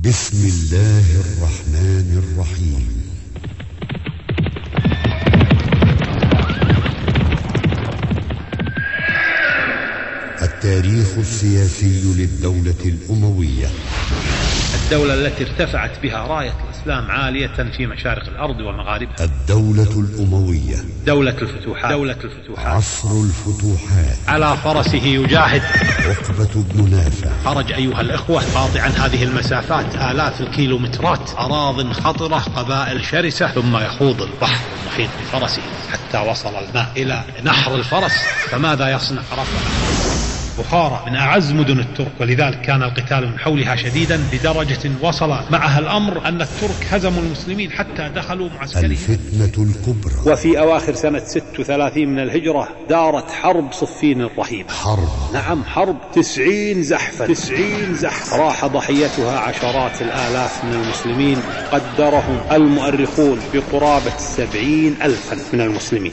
بسم الله الرحمن الرحيم. التاريخ السياسي للدولة الأموية، الدولة التي ارتفعت بها راية الإسلام عالية في مشارق الأرض ومغاربها. الدولة الأموية، دولة الفتوحات. عصر الفتوحات. على فرسه يجاهد عقبة بن نافع. خرج أيها الإخوة قاطعا هذه المسافات آلاف الكيلومترات، أراضٍ خطرة، قبائل شرسة، ثم يخوض البحر المحيط بفرسه حتى وصل الماء إلى نحر الفرس. فماذا يصنع؟ رفع بخارى من أعز مدن الترك، ولذلك كان القتال من حولها شديدا بدرجة وصل معها الأمر أن الترك هزموا المسلمين حتى دخلوا معسكرهم. الفتنة الكبرى. وفي أواخر سنة 36 من الهجرة دارت حرب صفين الرهيبة. حرب 90 زحفة راح ضحيتها عشرات الآلاف من المسلمين، قدرهم المؤرخون بقرابة 70,000 من المسلمين.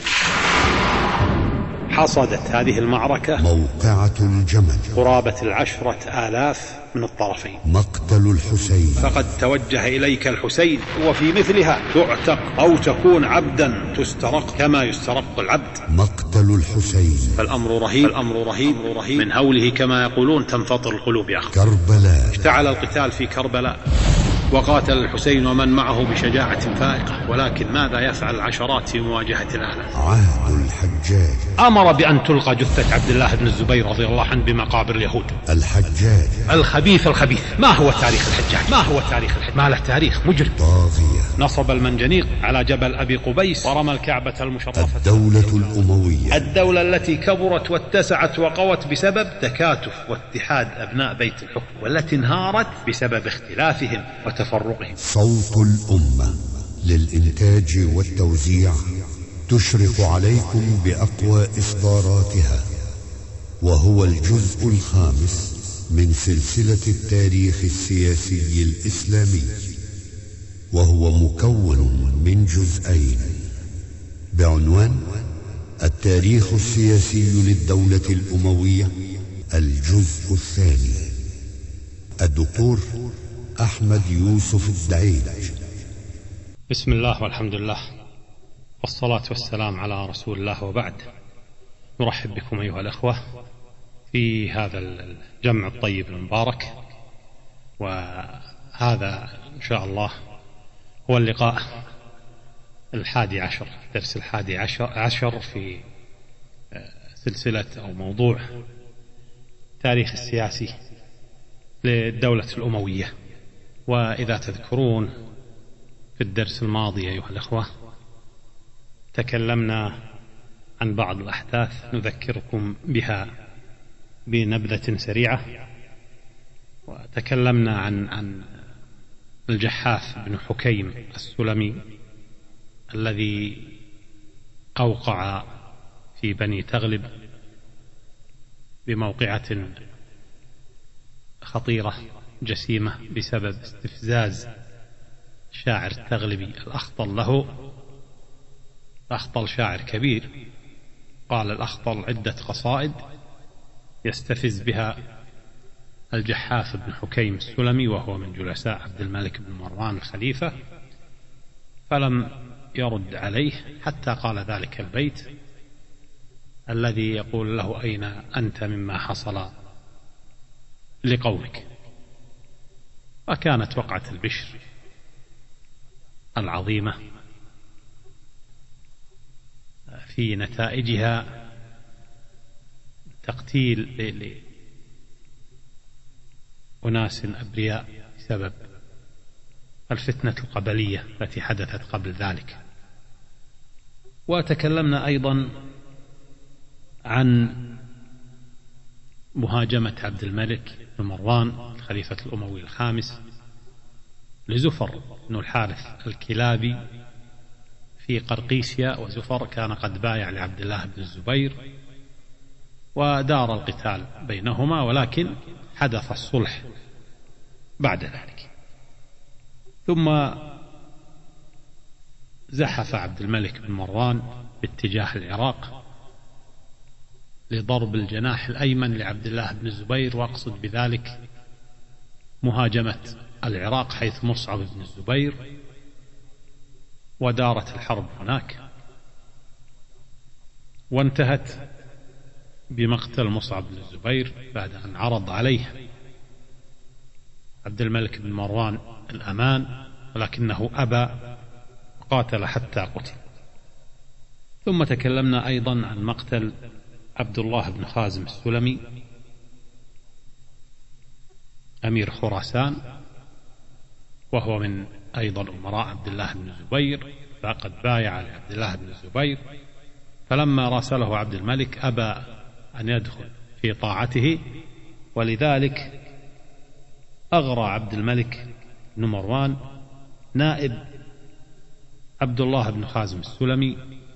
حصدت هذه المعركة موقعة الجمل قرابة 10,000 من الطرفين. مقتل الحسين. فقد توجه إليك الحسين، وفي مثلها تعتق أو تكون عبدا تسترق كما يسترق العبد. مقتل الحسين. فالأمر رهيب من هوله كما يقولون تنفطر القلوب يا أخي. كربلاء. اشتعل القتال في كربلاء، وقاتل الحسين ومن معه بشجاعة فائقة، ولكن ماذا يفعل العشرات في مواجهة الآلاف؟ عهد الحجاج. أمر بأن تلقى جثة عبد الله بن الزبير رضي الله عنه بمقابر اليهود. الحجاج الخبيث. ما هو تاريخ الحجاج؟ ما له تاريخ. مجرم طاغية. نصب المنجنيق على جبل أبي قبيس ورمى الكعبة المشرفة. الدولة الأموية، الدولة التي كبرت واتسعت وقوت بسبب تكاتف واتحاد أبناء بيت الحكم، والتي انهارت بسبب اختلافهم وتفرقهم. صوت الأمة للإنتاج والتوزيع تشرف عليكم بأقوى إصداراتها، وهو الجزء الخامس من سلسلة التاريخ السياسي الإسلامي، وهو مكون من جزئين بعنوان التاريخ السياسي للدولة الأموية الجزء الثاني. الدكتور أحمد يوسف الدعيج. بسم الله والحمد لله والصلاة والسلام على رسول الله، وبعد. نرحب بكم أيها الأخوة في هذا الجمع الطيب المبارك، وهذا إن شاء الله هو اللقاء 11، درس 11 في سلسلة أو موضوع تاريخ السياسي للدولة الأموية. وإذا تذكرون في الدرس الماضي أيها الأخوة تكلمنا عن بعض الأحداث نذكركم بها بنبذة سريعة، وتكلمنا عن الجحاف بن حكيم السلمي الذي أوقع في بني تغلب بموقعة خطيرة جسيمة بسبب استفزاز شاعر تغلبي الأخطل له. الأخطل شاعر كبير، قال الأخطل عدة قصائد يستفز بها الجحاف بن حكيم السلمي، وهو من جلساء عبد الملك بن مروان الخليفة، فلم يرد عليه حتى قال ذلك البيت الذي يقول له: أين أنت مما حصل لقومك؟ وكانت وقعة البشر العظيمة في نتائجها تقتيل لأناس أبرياء بسبب الفتنة القبلية التي حدثت قبل ذلك. وتكلمنا أيضا عن مهاجمة عبد الملك بن مروان الخليفة الأموي الخامس لزفر بن الحارث الكلابي في قرقيسيا، وزفر كان قد بايع لعبد الله بن الزبير، ودار القتال بينهما، ولكن حدث الصلح بعد ذلك. ثم زحف عبد الملك بن مروان باتجاه العراق لضرب الجناح الأيمن لعبد الله بن الزبير، واقصد بذلك مهاجمة العراق حيث مصعب بن الزبير، ودارت الحرب هناك، وانتهت بمقتل مصعب بن الزبير بعد أن عرض عليه عبد الملك بن مروان الأمان، ولكنه أبى قاتل حتى قتل. ثم تكلمنا أيضا عن مقتل عبد الله بن خازم السلمي أمير خراسان، وهو من أيضا أمراء عبد الله بن الزبير، فقد بايع لعبد الله بن الزبير، فلما راسله عبد الملك أبى أن يدخل في طاعته، ولذلك أغرى عبد الملك بن مروان نائب عبد الله بن خازم السلمي،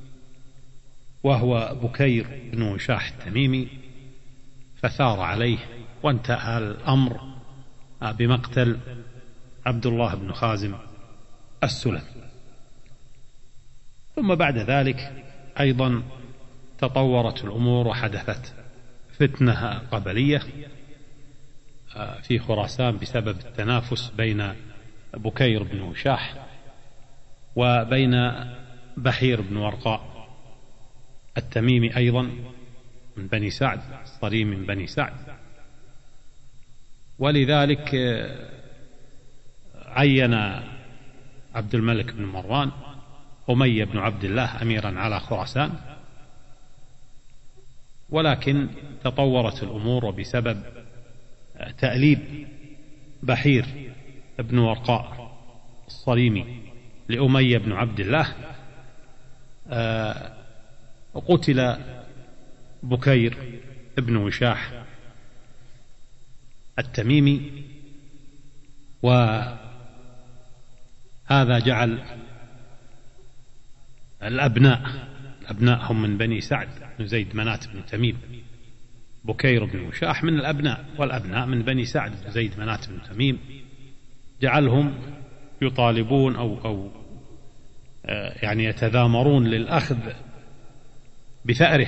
وهو بكير بن وشاح التميمي، فثار عليه، وانتهى الأمر بمقتل عبد الله بن خازم السلمي. ثم بعد ذلك أيضا تطورت الأمور، وحدثت فتنة قبلية في خراسان بسبب التنافس بين بكير بن وشاح وبين بحير بن ورقاء التميمي أيضا من بني سعد، الصريم من بني سعد. ولذلك عين عبد الملك بن مروان أمية بن عبد الله أميرا على خراسان، ولكن تطورت الأمور، وبسبب تأليب بحير بن ورقاء الصريمي لأمية بن عبد الله قتل بكير بن وشاح التميمي، وهذا جعل الأبناء هم من بني سعد بن زيد منات بن تميم، بكير بن وشاح من الأبناء، والأبناء من بني سعد بن زيد منات بن تميم، جعلهم يطالبون أو يعني يتذامرون للأخذ بثأره.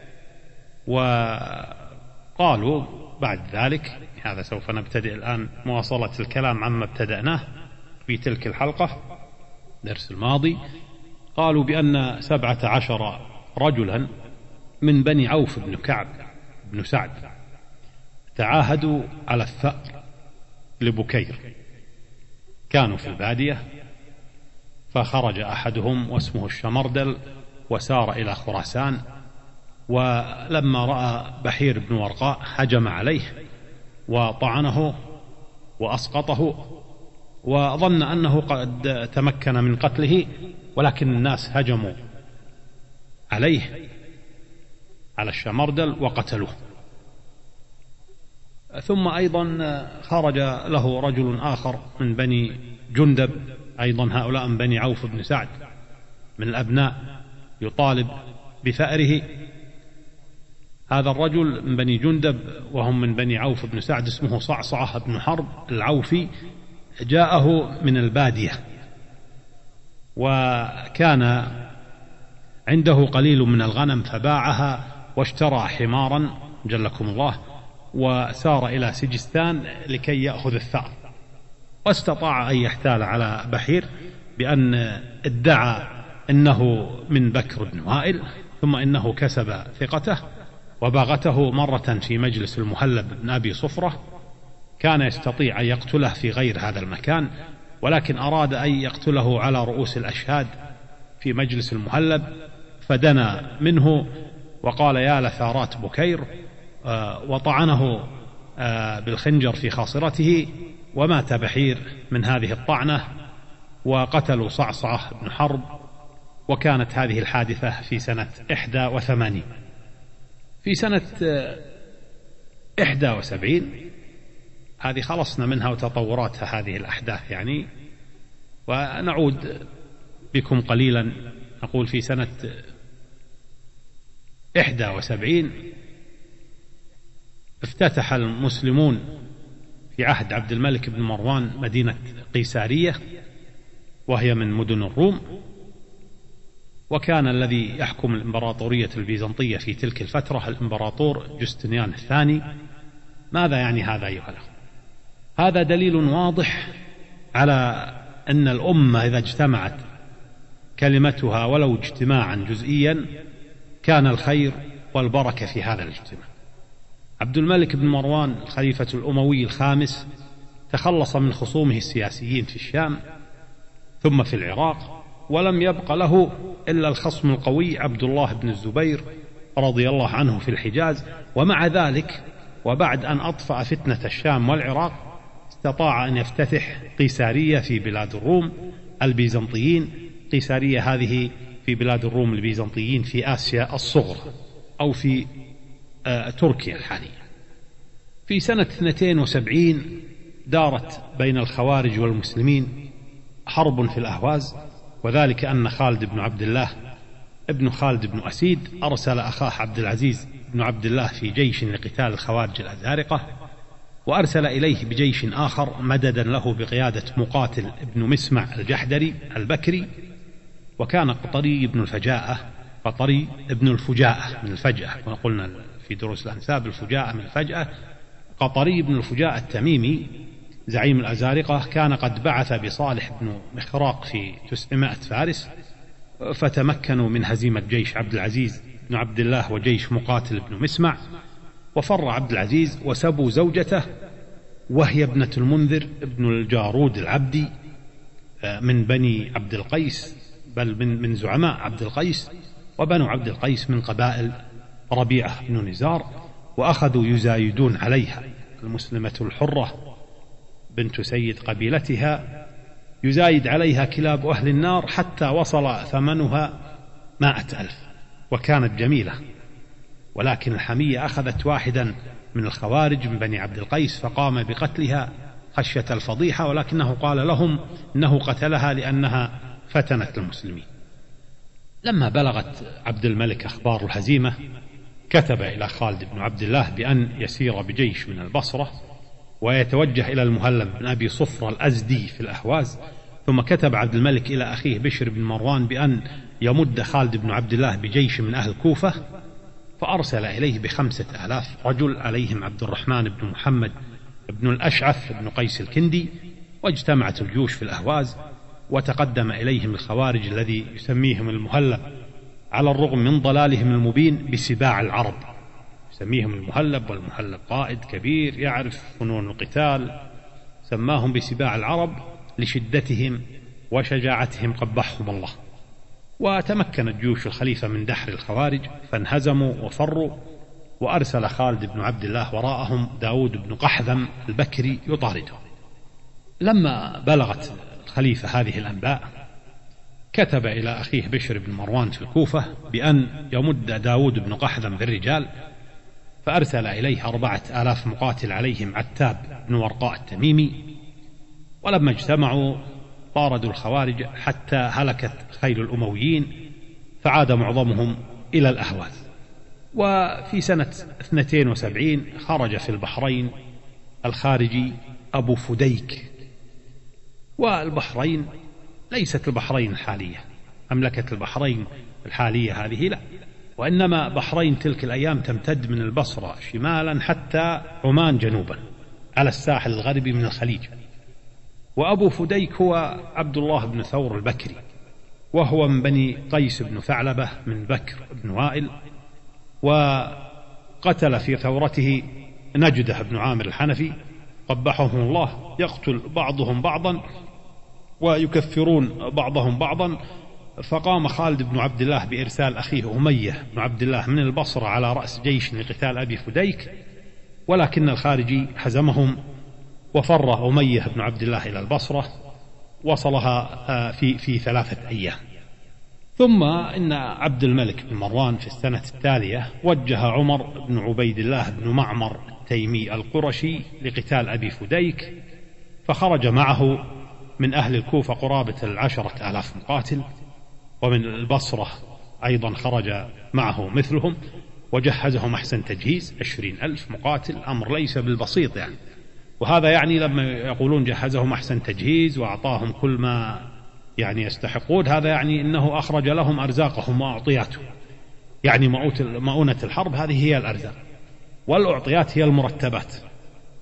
وقالوا بعد ذلك، هذا سوف نبتدئ الآن مواصلة الكلام عما ابتدأناه في تلك الحلقة درس الماضي، قالوا بأن 17 رجلا من بني عوف بن كعب بن سعد تعاهدوا على الثأر لبكير، كانوا في البادية، فخرج أحدهم واسمه الشمردل وسار إلى خراسان، ولما رأى بحير بن ورقاء هجم عليه وطعنه وأسقطه، وظن أنه قد تمكن من قتله، ولكن الناس هجموا عليه على الشمردل وقتلوه. ثم أيضا خرج له رجل آخر من بني جندب، أيضا هؤلاء من بني عوف بن سعد من الأبناء، يطالب بثأره. هذا الرجل من بني جندب وهم من بني عوف بن سعد اسمه صعصعة بن حرب العوفي، جاءه من البادية، وكان عنده قليل من الغنم فباعها واشترى حمارا جلكم الله، وسار إلى سجستان لكي يأخذ الثأر، واستطاع أن يحتال على بحير بأن ادعى أنه من بكر بن وائل، ثم إنه كسب ثقته وباغته مرة في مجلس المهلب بن أبي صفرة، كان يستطيع أن يقتله في غير هذا المكان، ولكن أراد أن يقتله على رؤوس الأشهاد في مجلس المهلب، فدنا منه وقال يا لثارات بكير، وطعنه بالخنجر في خاصرته، ومات بحير من هذه الطعنة، وقتلوا صعصعة بن حرب. وكانت هذه الحادثة في سنة 81. في سنة 71 هذه خلصنا منها وتطوراتها هذه الأحداث يعني، ونعود بكم قليلا. نقول في سنة 71 افتتح المسلمون في عهد عبد الملك بن مروان مدينة قيسارية، وهي من مدن الروم، وكان الذي يحكم الإمبراطورية البيزنطية في تلك الفترة الإمبراطور جستنيان الثاني. ماذا يعني هذا أيها الأخوة؟ هذا دليل واضح على أن الأمة إذا اجتمعت كلمتها ولو اجتماعا جزئيا كان الخير والبركة في هذا الاجتماع. عبد الملك بن مروان الخليفة الأموي الخامس تخلص من خصومه السياسيين في الشام ثم في العراق، ولم يبق له إلا الخصم القوي عبد الله بن الزبير رضي الله عنه في الحجاز. ومع ذلك وبعد أن أطفأ فتنة الشام والعراق استطاع أن يفتتح قيسارية في بلاد الروم البيزنطيين. قيسارية هذه في بلاد الروم البيزنطيين في آسيا الصغرى أو في تركيا الحالية. في سنة 72 دارت بين الخوارج والمسلمين حرب في الأهواز، وذلك أن خالد بن عبد الله ابن خالد بن أسيد أرسل أخاه عبد العزيز بن عبد الله في جيش لقتال الخوارج الأزارقة، وأرسل إليه بجيش آخر مددا له بقيادة مقاتل ابن مسمع الجحدري البكري. وكان قطري بن الفجاءة، قطري ابن الفجاءة من الفجأة، وقلنا في دروس الأنساب الفجاءة من الفجأة. قطري بن الفجاءة التميمي زعيم الأزارقة كان قد بعث بصالح بن مخراق في 900 فارس، فتمكنوا من هزيمة جيش عبد العزيز بن عبد الله وجيش مقاتل بن مسمع، وفر عبد العزيز وسبوا زوجته وهي ابنة المنذر ابن الجارود العبدي من بني عبد القيس، بل من زعماء عبد القيس، وبنو عبد القيس من قبائل ربيعة بن نزار، وأخذوا يزايدون عليها. المسلمة الحرة بنت سيد قبيلتها يزايد عليها كلاب أهل النار حتى وصل ثمنها 100,000، وكانت جميلة. ولكن الحمية أخذت واحدا من الخوارج من بني عبد القيس فقام بقتلها خشية الفضيحة، ولكنه قال لهم إنه قتلها لأنها فتنت المسلمين. لما بلغت عبد الملك أخبار الهزيمة كتب إلى خالد بن عبد الله بأن يسير بجيش من البصرة ويتوجه إلى المهلب بن أبي صفر الأزدي في الأهواز. ثم كتب عبد الملك إلى أخيه بشر بن مروان بأن يمد خالد بن عبد الله بجيش من أهل الكوفة، فأرسل إليه ب5,000 رجل عليهم عبد الرحمن بن محمد بن الأشعث بن قيس الكندي، واجتمعت الجيوش في الأهواز، وتقدم إليهم الخوارج الذي يسميهم المهلب على الرغم من ضلالهم المبين بسباع العرب. يسميهم المهلب، والمهلب قائد كبير يعرف فنون القتال، سماهم بسباع العرب لشدتهم وشجاعتهم قبحهم الله. وتمكنت جيوش الخليفة من دحر الخوارج فانهزموا وفروا، وأرسل خالد بن عبد الله وراءهم داود بن قحذم البكري يطاردهم. لما بلغت الخليفة هذه الأنباء كتب إلى أخيه بشر بن مروان في الكوفة بأن يمد داود بن قحذم بالرجال، فأرسل إليه 4,000 مقاتل عليهم عتاب بن ورقاء التميمي. ولما اجتمعوا طاردوا الخوارج حتى هلكت خيل الأمويين، فعاد معظمهم إلى الأهواز. وفي سنة 72 خرج في البحرين الخارجي أبو فديك. والبحرين ليست البحرين الحالية، مملكة البحرين الحالية هذه لا، وإنما بحرين تلك الأيام تمتد من البصرة شمالا حتى عمان جنوبا على الساحل الغربي من الخليج. وأبو فديك هو عبد الله بن ثور البكري، وهو من بني قيس بن ثعلبة من بكر بن وائل، وقتل في ثورته نجده بن عامر الحنفي قبحهم الله، يقتل بعضهم بعضا ويكفرون بعضهم بعضا. فقام خالد بن عبد الله بإرسال أخيه أمية بن عبد الله من البصرة على رأس جيش لقتال أبي فديك، ولكن الخارجي هزمهم، وفر أمية بن عبد الله إلى البصرة، وصلها في 3 أيام. ثم إن عبد الملك بن مروان في السنة التالية وجه عمر بن عبيد الله بن معمر التيمي القرشي لقتال أبي فديك، فخرج معه من أهل الكوفة قرابة 10,000 مقاتل، ومن البصرة أيضا خرج معه مثلهم، وجهزهم أحسن تجهيز 20,000 مقاتل، أمر ليس بالبسيط يعني. وهذا يعني لما يقولون جهزهم أحسن تجهيز وأعطاهم كل ما يعني يستحقون، هذا يعني إنه أخرج لهم أرزاقهم وأعطياتهم، يعني مؤونة الحرب هذه هي الأرزاق، والأعطيات هي المرتبات.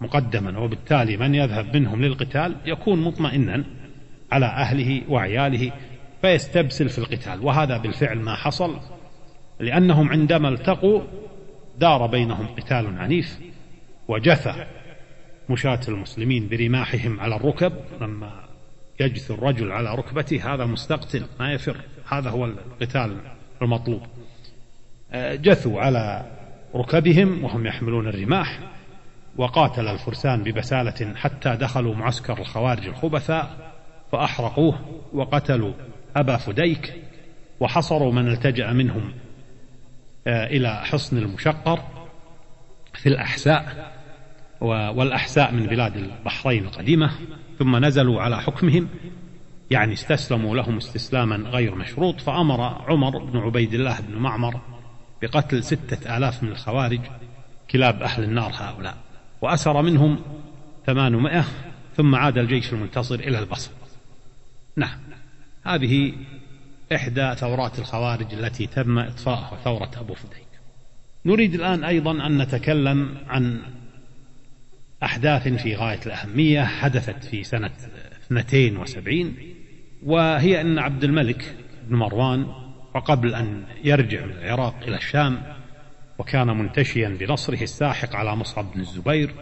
مقدما، وبالتالي من يذهب منهم للقتال يكون مطمئنا على أهله وعياله فيستبسل في القتال. وهذا بالفعل ما حصل، لأنهم عندما التقوا دار بينهم قتال عنيف، وجثى مشاة المسلمين برماحهم على الركب. لما يجث الرجل على ركبته هذا مستقتل ما يفر، هذا هو القتال المطلوب. جثوا على ركبهم وهم يحملون الرماح، وقاتل الفرسان ببسالة حتى دخلوا معسكر الخوارج الخبثاء فأحرقوه وقتلوا أبا فديك، وحصروا من التجأ منهم إلى حصن المشقر في الأحساء، والأحساء من بلاد البحرين القديمة، ثم نزلوا على حكمهم، يعني استسلموا لهم استسلاما غير مشروط. فأمر عمر بن عبيد الله بن معمر بقتل 6000 من الخوارج كلاب أهل النار هؤلاء، وأسر منهم 800، ثم عاد الجيش المنتصر إلى البصرة. نعم، هذه إحدى ثورات الخوارج التي تم إطفاءها، ثورة أبو فديك. نريد الآن أيضا أن نتكلم عن أحداث في غاية الأهمية حدثت في سنة 72، وهي أن عبد الملك بن مروان، وقبل أن يرجع من العراق إلى الشام وكان منتشيا بنصره الساحق على مصعب بن الزبير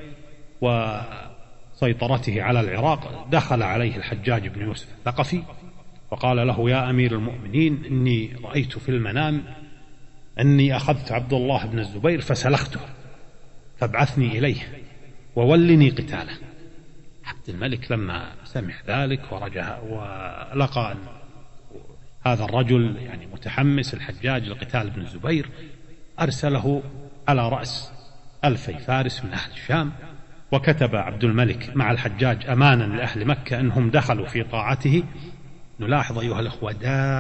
وسيطرته على العراق، دخل عليه الحجاج بن يوسف الثقفي وقال له: يا أمير المؤمنين، إني رأيت في المنام أني أخذت عبد الله بن الزبير فسلخته، فابعثني إليه وولني قتاله. عبد الملك لما سمع ذلك ولقى هذا الرجل يعني متحمس الحجاج لقتال بن الزبير، أرسله على رأس 2000 فارس من أهل الشام. وكتب عبد الملك مع الحجاج أمانا لأهل مكة أنهم دخلوا في طاعته. نلاحظ أيها الأخوة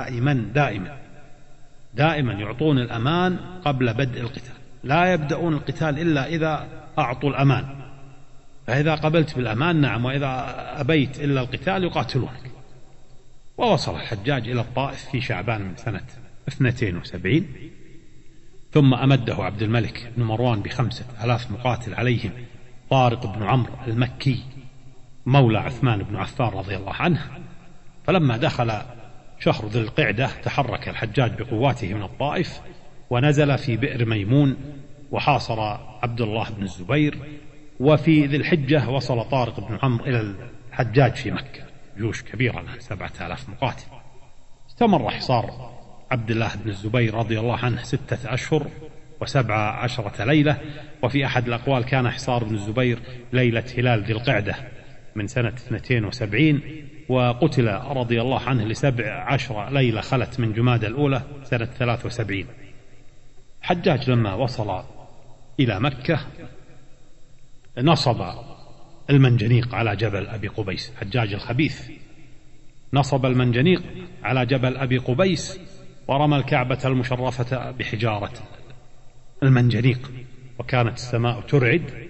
دائما يعطون الأمان قبل بدء القتال، لا يبدأون القتال إلا إذا أعطوا الأمان، فإذا قبلت بالأمان نعم، وإذا أبيت إلا القتال يقاتلونك. ووصل الحجاج إلى الطائف في شعبان من سنة 72، ثم أمده عبد الملك بن مروان ب5000 مقاتل، عليهم طارق بن عمرو المكي مولى عثمان بن عفان رضي الله عنه. فلما دخل شهر ذي القعدة تحرك الحجاج بقواته من الطائف ونزل في بئر ميمون وحاصر عبد الله بن الزبير. وفي ذي الحجة وصل طارق بن عمرو إلى الحجاج في مكة، جيوش كبيرة 7000 مقاتل. استمر حصار عبد الله بن الزبير رضي الله عنه 6 أشهر و17 ليلة. وفي أحد الأقوال كان حصار ابن الزبير ليلة هلال ذي القعدة من سنة 72، وقتل رضي الله عنه ل17 ليلة خلت من جمادى الأولى سنة 73. حجاج لما وصل إلى مكة نصب المنجنيق على جبل أبي قبيس. حجاج الخبيث نصب المنجنيق على جبل أبي قبيس ورمى الكعبة المشرفة بحجارة المنجنيق، وكانت السماء ترعد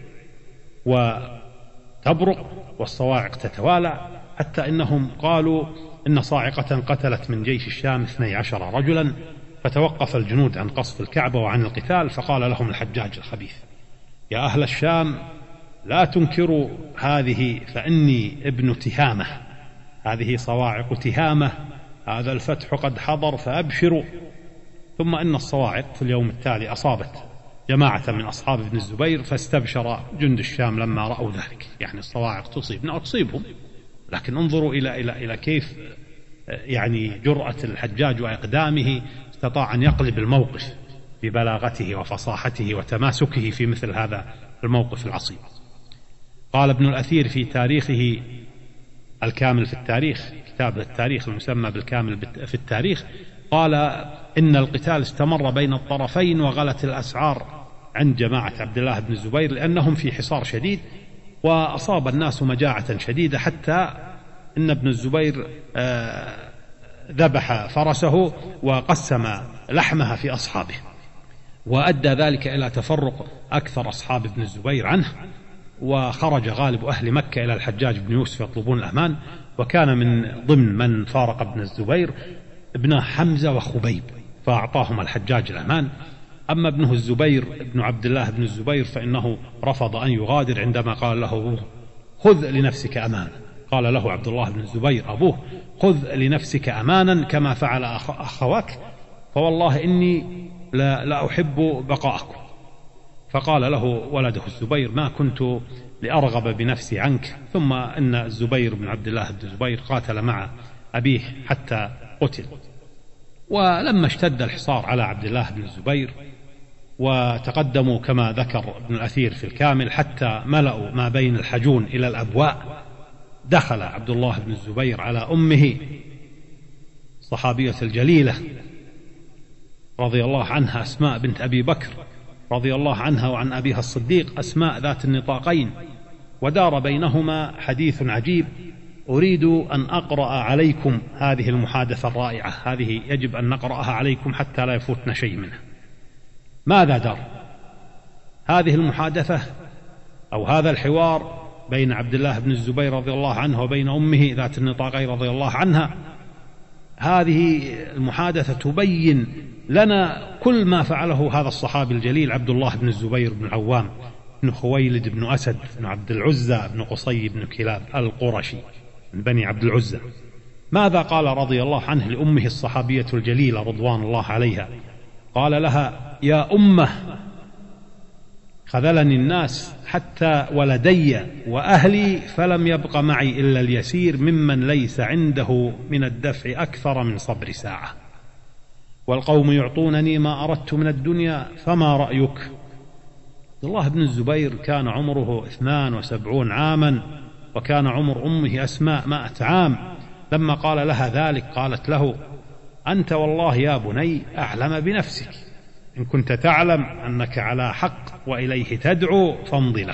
وتبرق والصواعق تتوالى، حتى إنهم قالوا إن صاعقة قتلت من جيش الشام 12 رجلا. فتوقف الجنود عن قصف الكعبة وعن القتال، فقال لهم الحجاج الخبيث: يا أهل الشام، لا تنكروا هذه، فإني ابن تهامة، هذه صواعق تهامة، هذا الفتح قد حضر فأبشروا. ثم إن الصواعق في اليوم التالي أصابت جماعة من أصحاب ابن الزبير، فاستبشر جند الشام لما رأوا ذلك. يعني الصواعق تصيبنا وتصيبهم، لكن انظروا إلى كيف يعني جرأة الحجاج وإقدامه، استطاع أن يقلب الموقف ببلاغته وفصاحته وتماسكه في مثل هذا الموقف العصيب. قال ابن الأثير في تاريخه الكامل في التاريخ، كتاب التاريخ المسمى بالكامل في التاريخ، قال إن القتال استمر بين الطرفين وغلت الأسعار عند جماعة عبد الله بن الزبير لأنهم في حصار شديد، وأصاب الناس مجاعة شديدة، حتى إن ابن الزبير ذبح فرسه وقسم لحمها في أصحابه، وأدى ذلك إلى تفرق أكثر أصحاب ابن الزبير عنه. وخرج غالب أهل مكة إلى الحجاج بن يوسف يطلبون الأمان، وكان من ضمن من فارق ابن الزبير ابن حمزة وخبيب، فأعطاهم الحجاج الأمان. أما ابنه الزبير ابن عبد الله بن الزبير فإنه رفض أن يغادر عندما قال له أبوه خذ لنفسك أمانا. قال له عبد الله بن الزبير أبوه خذ لنفسك أمانا كما فعل أخواك، فوالله إني لا أحب بقاءكم. فقال له ولده الزبير ما كنت لأرغب بنفسي عنك. ثم إن الزبير بن عبد الله بن الزبير قاتل مع أبيه حتى قتل. ولما اشتد الحصار على عبد الله بن الزبير وتقدموا كما ذكر ابن الأثير في الكامل حتى ملأوا ما بين الحجون إلى الأبواء، دخل عبد الله بن الزبير على أمه صحابية الجليلة رضي الله عنها أسماء بنت أبي بكر رضي الله عنها وعن أبيها الصديق أسماء ذات النطاقين، ودار بينهما حديث عجيب أريد أن أقرأ عليكم هذه المحادثة الرائعة، هذه يجب أن نقرأها عليكم حتى لا يفوتنا شيء منها. ماذا دار؟ هذه المحادثة أو هذا الحوار بين عبد الله بن الزبير رضي الله عنه وبين أمه ذات النطاقين رضي الله عنها، هذه المحادثة تبين لنا كل ما فعله هذا الصحابي الجليل عبد الله بن الزبير بن العوام بن خويلد بن أسد بن عبد العزى بن قصي بن كلاب القرشي من بني عبد العزى. ماذا قال رضي الله عنه لأمه الصحابية الجليلة رضوان الله عليها؟ قال لها يا أمه خذلني الناس حتى ولدي وأهلي فلم يبق معي إلا اليسير ممن ليس عنده من الدفع أكثر من صبر ساعة، والقوم يعطونني ما أردت من الدنيا فما رأيك؟ عبد الله بن الزبير كان عمره 72 عاما وكان عمر أمه أسماء 100 عام. لما قال لها ذلك قالت له أنت والله يا بني أعلم بنفسك، إن كنت تعلم أنك على حق وإليه تدعو فامض له،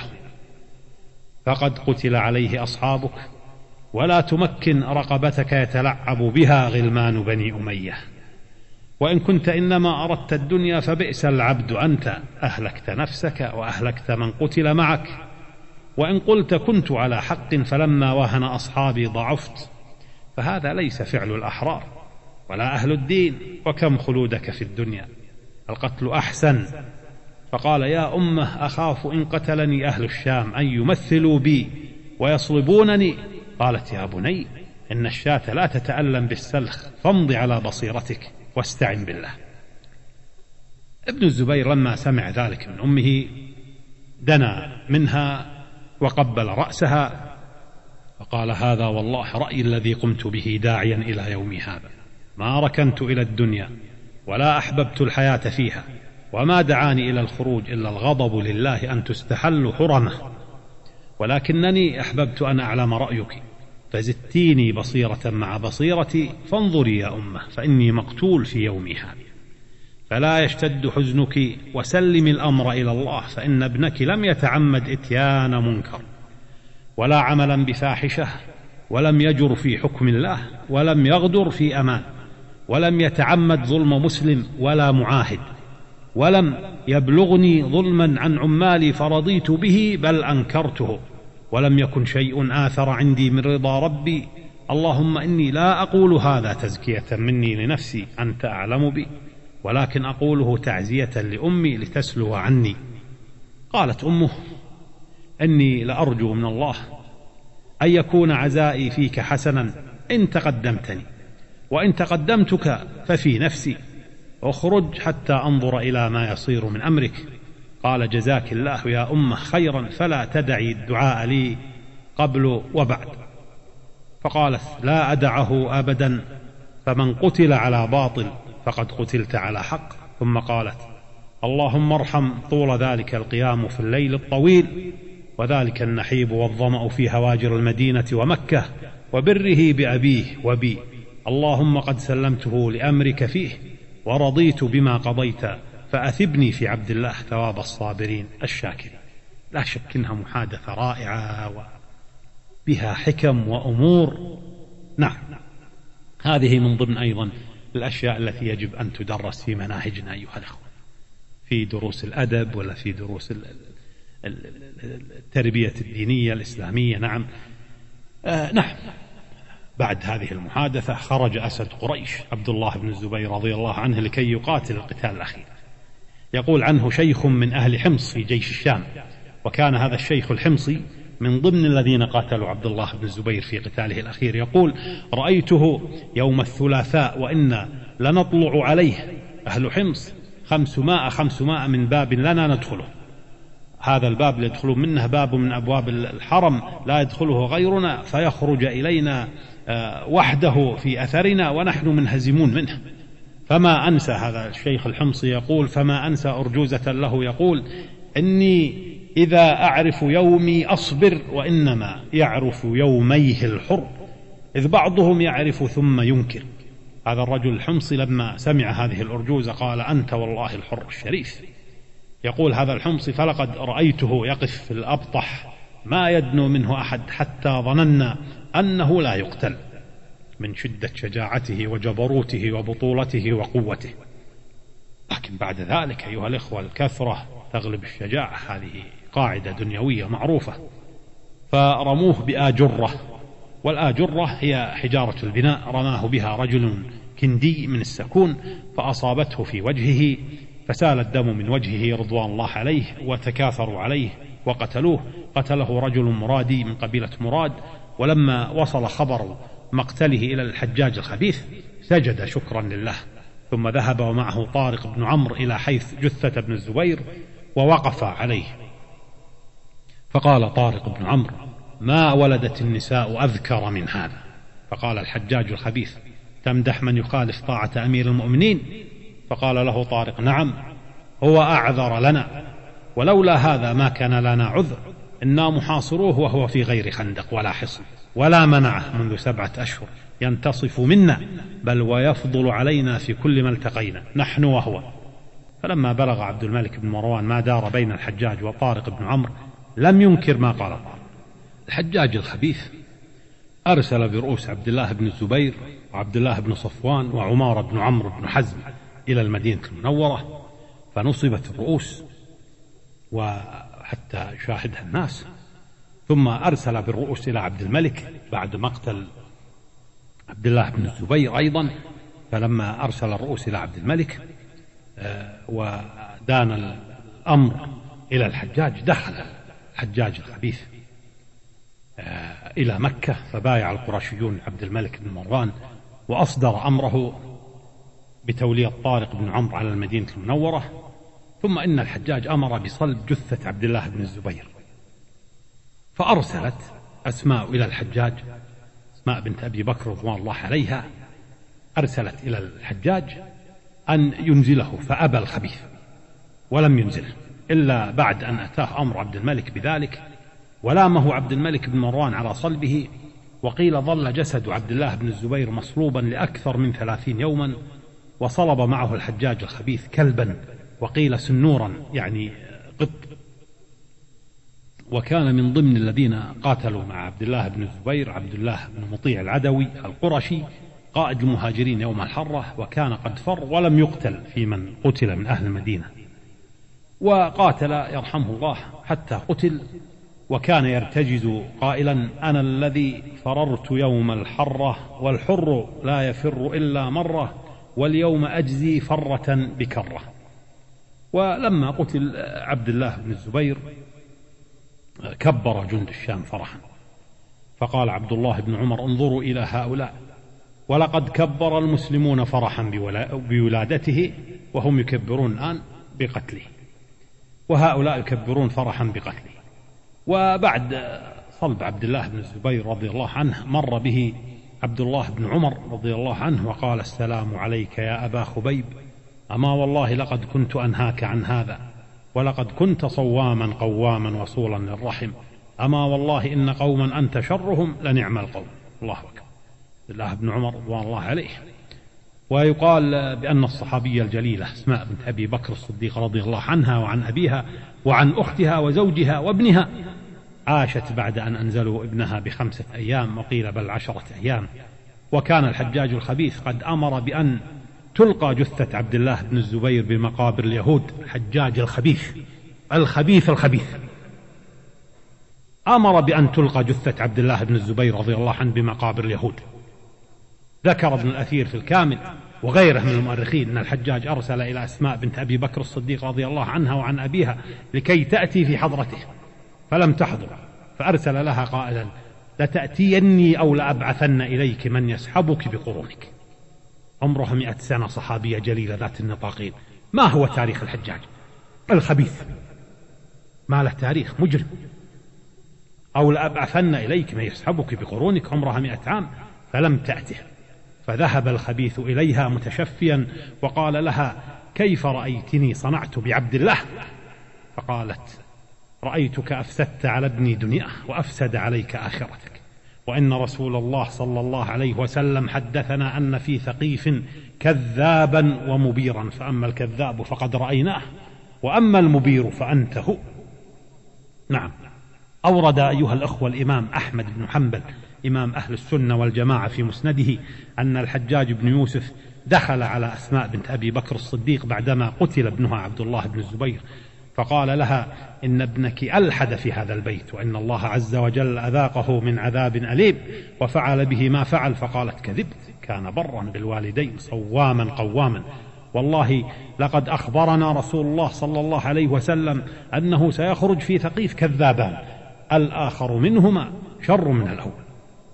فقد قتل عليه أصحابك ولا تمكن رقبتك يتلعب بها غلمان بني أمية، وإن كنت إنما أردت الدنيا فبئس العبد أنت، أهلكت نفسك وأهلكت من قتل معك، وإن قلت كنت على حق فلما وهن أصحابي ضعفت، فهذا ليس فعل الأحرار ولا أهل الدين، وكم خلودك في الدنيا، القتل أحسن. فقال يا أمه أخاف إن قتلني أهل الشام أن يمثلوا بي ويصلبونني. قالت يا بني إن الشاة لا تتألم بالسلخ، فامض على بصيرتك واستعن بالله. ابن الزبير لما سمع ذلك من أمه دنا منها وقبل رأسها فقال هذا والله رأيي الذي قمت به داعيا إلى يومي هذا، ما ركنت إلى الدنيا ولا أحببت الحياة فيها، وما دعاني إلى الخروج إلا الغضب لله أن تستحل حرمه، ولكنني أحببت أن أعلم رأيك فزدتيني بصيرة مع بصيرتي، فانظري يا أمه فإني مقتول في يومي هذا، فلا يشتد حزنك وسلم الأمر إلى الله، فإن ابنك لم يتعمد إتيان منكر ولا عملا بفاحشة، ولم يجر في حكم الله، ولم يغدر في أمان، ولم يتعمد ظلم مسلم ولا معاهد، ولم يبلغني ظلما عن عمالي فرضيت به بل أنكرته، ولم يكن شيء آثر عندي من رضا ربي. اللهم إني لا أقول هذا تزكية مني لنفسي أنت أعلم بي، ولكن أقوله تعزية لأمي لتسلو عني. قالت أمه إني لأرجو من الله أن يكون عزائي فيك حسنا إن تقدمتني، وإن تقدمتك ففي نفسي، اخرج حتى أنظر إلى ما يصير من أمرك. قال جزاك الله يا أمه خيرا، فلا تدعي الدعاء لي قبل وبعد. فقالت لا أدعه أبدا، فمن قتل على باطل فقد قتلت على حق. ثم قالت اللهم ارحم طول ذلك القيام في الليل الطويل، وذلك النحيب والظمأ في هواجر المدينة ومكة، وبره بأبيه وبي، اللهم قد سلمته لأمرك فيه ورضيت بما قضيت، فأثبني في عبد الله ثواب الصابرين الشاكرين. لا شك إنها محادثة رائعة وبها حكم وأمور. نعم، هذه من ضمن أيضا الأشياء التي يجب أن تدرس في مناهجنا أيها الأخوة، في دروس الأدب ولا في دروس التربية الدينية الإسلامية. نعم. نعم. بعد هذه المحادثة خرج أسد قريش عبد الله بن الزبير رضي الله عنه لكي يقاتل القتال الأخير. يقول عنه شيخ من أهل حمص في جيش الشام، وكان هذا الشيخ الحمصي من ضمن الذين قاتلوا عبد الله بن الزبير في قتاله الأخير. يقول: رأيته يوم الثلاثاء وإنا لنطلع عليه أهل حمص 500 من باب لنا ندخله، هذا الباب اللي يدخلون منه باب من أبواب الحرم لا يدخله غيرنا، فيخرج إلينا وحده في أثرنا ونحن منهزمون منه. فما أنسى هذا الشيخ الحمصي يقول: فما أنسى أرجوزة له يقول: إني إذا أعرف يومي أصبر، وإنما يعرف يوميه الحر، إذ بعضهم يعرف ثم ينكر. هذا الرجل الحمصي لما سمع هذه الأرجوزة قال: أنت والله الحر الشريف. يقول هذا الحمصي: فلقد رأيته يقف في الأبطح ما يدنو منه أحد، حتى ظننا أنه لا يقتل، من شدة شجاعته وجبروته وبطولته وقوته. لكن بعد ذلك أيها الإخوة الكثرة تغلب الشجاعة، هذه قاعدة دنيوية معروفة. فرموه بآجرة، والآجرة هي حجارة البناء، رماه بها رجل كندي من السكون فأصابته في وجهه، فسال الدم من وجهه رضوان الله عليه، وتكاثروا عليه وقتلوه. قتله رجل مرادي من قبيلة مراد، ولما وصل خبر مقتله إلى الحجاج الخبيث سجد شكرا لله، ثم ذهب ومعه طارق بن عمرو إلى حيث جثة ابن الزبير ووقف عليه، فقال طارق بن عمرو: ما ولدت النساء أذكر من هذا. فقال الحجاج الخبيث: تمدح من يخالف طاعة أمير المؤمنين؟ فقال له طارق: نعم، هو أعذر لنا، ولولا هذا ما كان لنا عذر، إنا محاصروه وهو في غير خندق ولا حصن ولا منعه منذ 7 أشهر ينتصف منا، بل ويفضل علينا في كل ما التقينا نحن وهو. فلما بلغ عبد الملك بن مروان ما دار بين الحجاج وطارق بن عمرو لم ينكر ما قال طارق. الحجاج الخبيث أرسل برؤوس عبد الله بن الزبير وعبد الله بن صفوان وعمار بن عمرو بن حزم إلى المدينة المنورة، فنصبت الرؤوس وحتى يشاهدها الناس، ثم أرسل بالرؤوس إلى عبد الملك بعد مقتل عبد الله بن الزبير أيضا. فلما أرسل الرؤوس إلى عبد الملك ودان الأمر إلى الحجاج، دخل الحجاج الخبيث إلى مكة، فبايع القرشيون عبد الملك بن مروان وأصدر أمره بتولية طارق بن عمرو على المدينة المنورة. ثم إن الحجاج أمر بصلب جثة عبد الله بن الزبير، فأرسلت أسماء إلى الحجاج، أسماء بنت أبي بكر رضوان الله عليها، أرسلت إلى الحجاج أن ينزله، فأبى الخبيث ولم ينزله إلا بعد أن أتاه أمر عبد الملك بذلك، ولامه عبد الملك بن مروان على صلبه. وقيل ظل جسد عبد الله بن الزبير مصلوبا لأكثر من 30 يوما، وصلب معه الحجاج الخبيث كلبا، وقيل سنورا يعني قط. وكان من ضمن الذين قاتلوا مع عبد الله بن الزبير عبد الله بن مطيع العدوي القرشي قائد المهاجرين يوم الحرة، وكان قد فر ولم يقتل في من قتل من أهل المدينة، وقاتل يرحمه الله حتى قتل، وكان يرتجز قائلا: أنا الذي فررت يوم الحرة، والحر لا يفر إلا مرة، واليوم أجزي فرة بكرة. ولما قتل عبد الله بن الزبير كبر جند الشام فرحا، فقال عبد الله بن عمر: انظروا إلى هؤلاء، ولقد كبر المسلمون فرحا بولادته وهم يكبرون الآن بقتله، وهؤلاء يكبرون فرحا بقتله. وبعد صلب عبد الله بن الزبير رضي الله عنه مر به عبد الله بن عمر رضي الله عنه وقال: السلام عليك يا أبا خبيب، أما والله لقد كنت أنهاك عن هذا، ولقد كنت صواما قواما وصولا للرحم، أما والله إن قوما أنت شرهم لنعم القوم. الله أكبر. عبد الله بن عمر رضوان الله عليه. ويقال بأن الصحابية الجليلة أسماء بنت أبي بكر الصديق رضي الله عنها وعن أبيها وعن أختها وزوجها وابنها عاشت بعد أن أنزلوا ابنها ب5 أيام، وقيل بل 10 أيام. وكان الحجاج الخبيث قد أمر بأن تلقى جثة عبد الله بن الزبير بمقابر اليهود. الحجاج الخبيث الخبيث أمر بأن تلقى جثة عبد الله بن الزبير رضي الله عنه بمقابر اليهود. ذكر ابن الأثير في الكامل وغيره من المؤرخين أن الحجاج أرسل إلى أسماء بنت أبي بكر الصديق رضي الله عنها وعن أبيها لكي تأتي في حضرته فلم تحضر، فأرسل لها قائلا: لتأتيني أو لأبعثن إليك من يسحبك بقرونك. عمرها 100 سنة، صحابية جليلة ذات النطاقين. ما هو تاريخ الحجاج الخبيث؟ ما له تاريخ، مجرم. أو لأبعثن إليك من يسحبك بقرونك، عمرها 100 عام فلم تأته. فذهب الخبيث إليها متشفيا وقال لها: كيف رأيتني صنعت بعبد الله؟ فقالت: رأيتك أفسدت على ابني دنياه وأفسد عليك آخرتك، وإن رسول الله صلى الله عليه وسلم حدثنا أن في ثقيف كذابا ومبيرا، فأما الكذاب فقد رأيناه وأما المبير فأنت هو. نعم. أورد أيها الأخوة الإمام أحمد بن حنبل إمام أهل السنة والجماعة في مسنده أن الحجاج بن يوسف دخل على أسماء بنت أبي بكر الصديق بعدما قتل ابنها عبد الله بن الزبير، فقال لها: إن ابنك ألحد في هذا البيت، وإن الله عز وجل أذاقه من عذاب أليم وفعل به ما فعل. فقالت: كذبت، كان برا بالوالدين صواما قواما، والله لقد أخبرنا رسول الله صلى الله عليه وسلم أنه سيخرج في ثقيف كذابان، الآخر منهما شر من الأول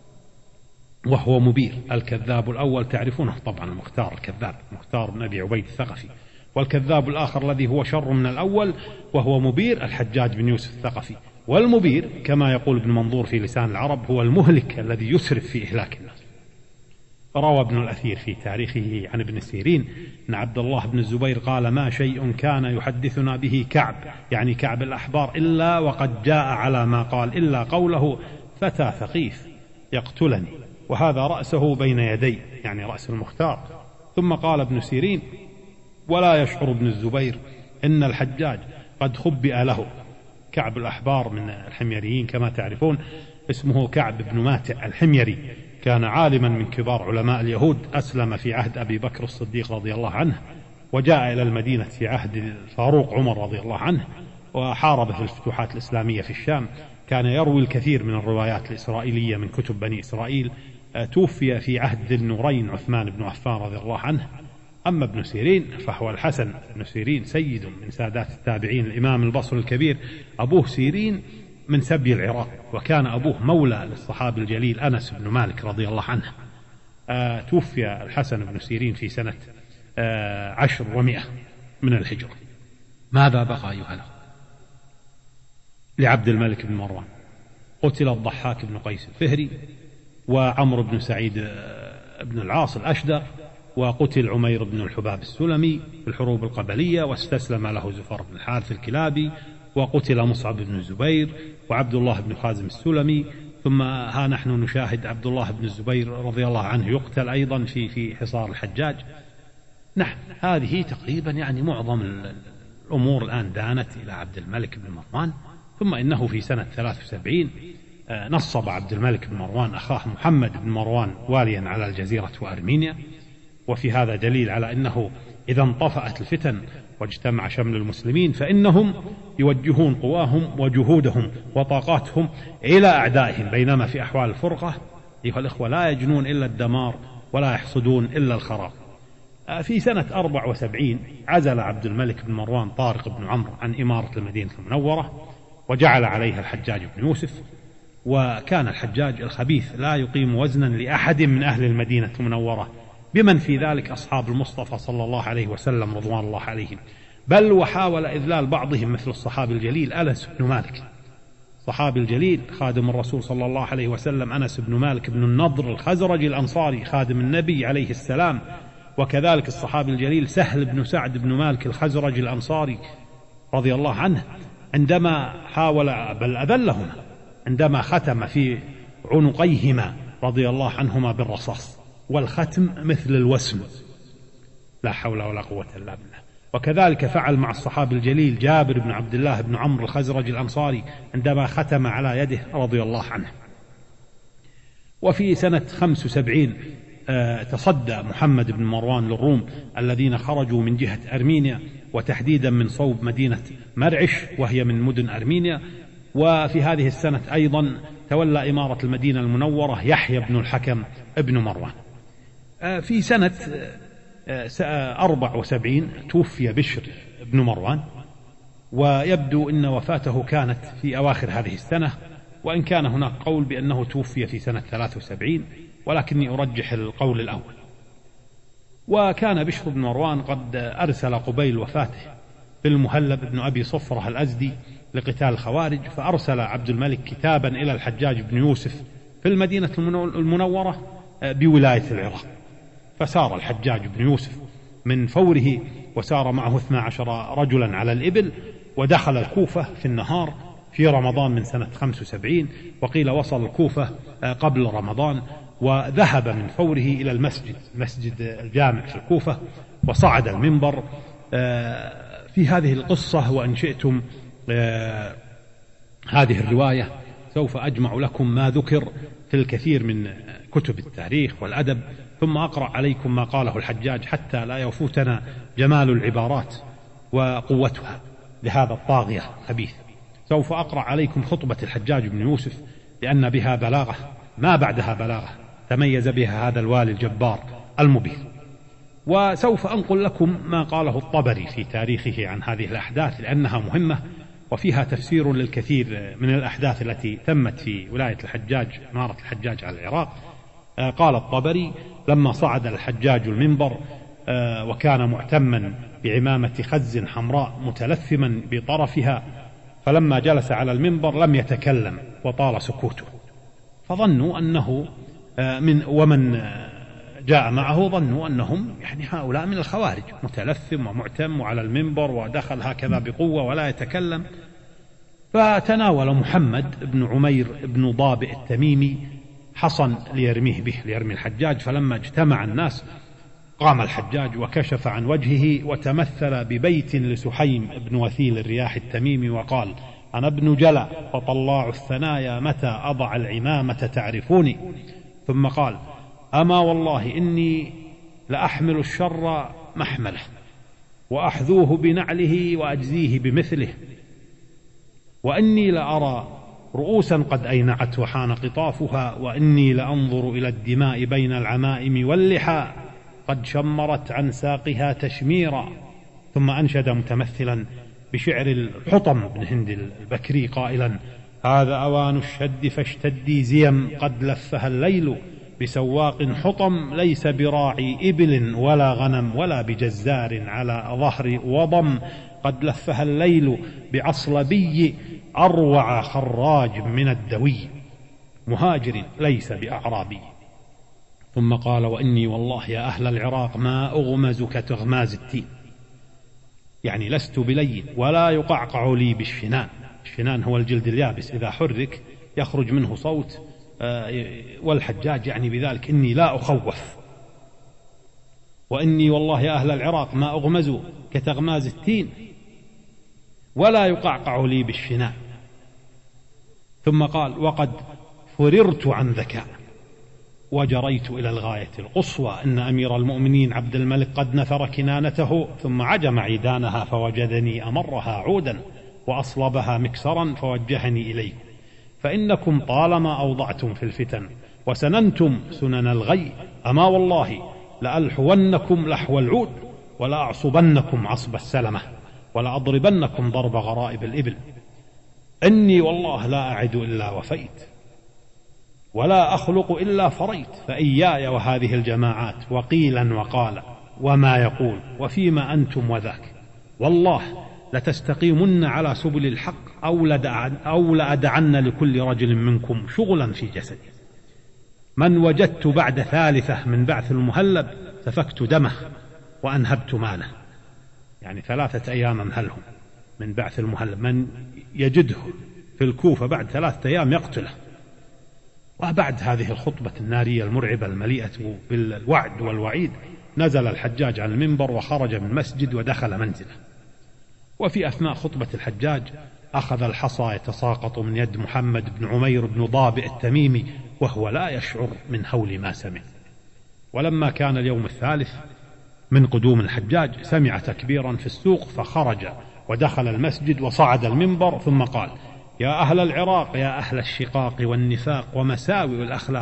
وهو مبير. الكذاب الأول تعرفونه طبعا، المختار الكذاب، مختار بن أبي عبيد الثقفي. والكذاب الآخر الذي هو شر من الأول وهو مبير الحجاج بن يوسف الثقفي. والمبير كما يقول ابن منظور في لسان العرب هو المهلك الذي يسرف في إهلاك الناس. روى ابن الأثير في تاريخه عن ابن سيرين أن عبد الله بن الزبير قال: ما شيء كان يحدثنا به كعب، يعني كعب الأحبار، إلا وقد جاء على ما قال، إلا قوله: فتى ثقيف يقتلني وهذا رأسه بين يدي، يعني رأس المختار. ثم قال ابن سيرين: ولا يشعر ابن الزبير إن الحجاج قد خبئ له. كعب الأحبار من الحميريين كما تعرفون، اسمه كعب بن ماتع الحميري، كان عالما من كبار علماء اليهود، أسلم في عهد أبي بكر الصديق رضي الله عنه، وجاء إلى المدينة في عهد الفاروق عمر رضي الله عنه، وحارب في الفتوحات الإسلامية في الشام. كان يروي الكثير من الروايات الإسرائيلية من كتب بني إسرائيل. توفي في عهد ذي النورين عثمان بن عفان رضي الله عنه. أما ابن سيرين فهو الحسن بن سيرين، سيد من سادات التابعين، الإمام البصري الكبير. أبوه سيرين من سبي العراق، وكان أبوه مولى للصحابي الجليل أنس بن مالك رضي الله عنه. توفي الحسن بن سيرين في سنة 10 و100 من الهجرة. ماذا بقى أيها الأخوة لعبد الملك بن مروان؟ قتل الضحاك بن قيس الفهري، وعمرو بن سعيد بن العاص الأشدر، وقتل عمير بن الحباب السلمي في الحروب القبلية، واستسلم له زفر بن الحارث الكلابي، وقتل مصعب بن الزبير وعبد الله بن خازم السلمي. ثم ها نحن نشاهد عبد الله بن الزبير رضي الله عنه يقتل أيضا في حصار الحجاج. نعم، هذه تقريبا يعني معظم الأمور الآن دانت إلى عبد الملك بن مروان. ثم إنه في سنة 73 نصب عبد الملك بن مروان أخاه محمد بن مروان واليا على الجزيرة وأرمينيا. وفي هذا دليل على أنه إذا انطفأت الفتن واجتمع شمل المسلمين فإنهم يوجهون قواهم وجهودهم وطاقاتهم إلى أعدائهم، بينما في أحوال الفرقة أيها الإخوة لا يجنون إلا الدمار ولا يحصدون إلا الخراب. في سنة 74 عزل عبد الملك بن مروان طارق بن عمرو عن إمارة المدينة المنورة، وجعل عليها الحجاج بن يوسف. وكان الحجاج الخبيث لا يقيم وزنا لأحد من أهل المدينة المنورة، بمن في ذلك أصحاب المصطفى صلى الله عليه وسلم رضوان الله عليهم، بل وحاول إذلال بعضهم مثل الصحابي الجليل أنس بن مالك، صحابي الجليل خادم الرسول صلى الله عليه وسلم، أنس بن مالك بن النضر الخزرجي الأنصاري خادم النبي عليه السلام. وكذلك الصحابي الجليل سهل بن سعد بن مالك الخزرجي الأنصاري رضي الله عنه، عندما حاول بل أذلهما عندما ختم في عنقيهما رضي الله عنهما بالرصاص، والختم مثل الوسم، لا حول ولا قوة إلا بالله. وكذلك فعل مع الصحابي الجليل جابر بن عبد الله بن عمرو الخزرجي الأنصاري عندما ختم على يده رضي الله عنه. وفي سنة 75 تصدى محمد بن مروان للروم الذين خرجوا من جهة أرمينيا، وتحديدا من صوب مدينة مرعش وهي من مدن أرمينيا. وفي هذه السنة أيضا تولى إمارة المدينة المنورة يحيى بن الحكم ابن مروان. في سنة 74 توفي بشر بن مروان، ويبدو أن وفاته كانت في أواخر هذه السنة، وإن كان هناك قول بأنه توفي في سنة 73، ولكني أرجح القول الأول. وكان بشر بن مروان قد أرسل قبيل وفاته بالمهلب بن أبي صفرة الأزدي لقتال الخوارج، فأرسل عبد الملك كتابا إلى الحجاج بن يوسف في المدينة المنورة بولاية العراق، فسار الحجاج بن يوسف من فوره وسار معه 12 رجلا على الإبل، ودخل الكوفة في النهار في رمضان من سنة 75، وقيل وصل الكوفة قبل رمضان، وذهب من فوره إلى المسجد، مسجد الجامع في الكوفة، وصعد المنبر. في هذه القصة وإن شئتم هذه الرواية سوف أجمع لكم ما ذكر في الكثير من كتب التاريخ والأدب، ثم أقرأ عليكم ما قاله الحجاج حتى لا يفوتنا جمال العبارات وقوتها لهذا الطاغية الخبيث. سوف أقرأ عليكم خطبة الحجاج بن يوسف لأن بها بلاغة ما بعدها بلاغة تميز بها هذا الوالي الجبار المبين. وسوف أنقل لكم ما قاله الطبري في تاريخه عن هذه الأحداث لأنها مهمة وفيها تفسير للكثير من الأحداث التي تمت في ولاية الحجاج، إمارة الحجاج على العراق. قال الطبري: لما صعد الحجاج المنبر وكان معتما بعمامة خز حمراء متلثما بطرفها، فلما جلس على المنبر لم يتكلم وطال سكوته، فظنوا أنه ومن جاء معه ظنوا أنهم يعني هؤلاء من الخوارج، متلثم ومعتم على المنبر ودخل هكذا بقوة ولا يتكلم. فتناول محمد بن عمير بن ضابئ التميمي حصن ليرميه به، ليرمي الحجاج. فلما اجتمع الناس قام الحجاج وكشف عن وجهه وتمثل ببيت لسحيم بن وثيل الرياح التميمي وقال: أنا ابن جلى فطلاع الثنايا، متى أضع العمامة تعرفوني. ثم قال: أما والله إني لأحمل الشر محمله وأحذوه بنعله وأجزيه بمثله، وإني لأرى رؤوسا قد أينعت وحان قطافها، وإني لأنظر إلى الدماء بين العمائم واللحى قد شمرت عن ساقها تشميرا. ثم أنشد متمثلا بشعر الحطم بن هند البكري قائلا: هذا أوان الشد فاشتدي زيم، قد لفها الليل بسواق حطم، ليس براعي إبل ولا غنم ولا بجزار على ظهر وضم، قد لفها الليل بعصلبي أروع خراج من الدوي، مهاجر ليس بأعرابي. ثم قال: وإني والله يا أهل العراق ما أغمز كتغماز التين، يعني لست بلين ولا يقعقع لي بالشنان. الشنان هو الجلد اليابس، إذا حرك يخرج منه صوت، والحجاج يعني بذلك إني لا أخوف. وإني والله يا أهل العراق ما أغمز كتغماز التين ولا يقعقع لي بالشنان. ثم قال: وقد فررت عن ذكاء وجريت إلى الغاية القصوى، إن أمير المؤمنين عبد الملك قد نثر كنانته ثم عجم عيدانها، فوجدني أمرها عودا وأصلبها مكسرا فوجهني إليكم، فإنكم طالما أوضعتم في الفتن وسننتم سنن الغي، أما والله لألحونكم لحو العود ولأعصبنكم عصب السلمة ولأضربنكم ضرب غرائب الإبل. إني والله لا أعد إلا وفيت ولا أخلق إلا فريت، فإياي وهذه الجماعات وقيلا وقالا وما يقول وفيما أنتم وذاك، والله لتستقيمن على سبل الحق أو لأدعن لكل رجل منكم شغلا في جسده. من وجدت بعد ثالثة من بعث المهلب سفكت دمه وأنهبت ماله، يعني 3 أيام أمهلهم من بعث المهلب، من يجده في الكوفة بعد 3 أيام يقتله. وبعد هذه الخطبة النارية المرعبة المليئة بالوعد والوعيد نزل الحجاج عن المنبر وخرج من المسجد ودخل منزله. وفي أثناء خطبة الحجاج أخذ الحصى يتساقط من يد محمد بن عمير بن ضابئ التميمي وهو لا يشعر من هول ما سمع. ولما كان اليوم الثالث من قدوم الحجاج سمع تكبيرا في السوق، فخرج ودخل المسجد وصعد المنبر ثم قال: يا أهل العراق، يا أهل الشقاق والنفاق ومساوئ الأخلاق،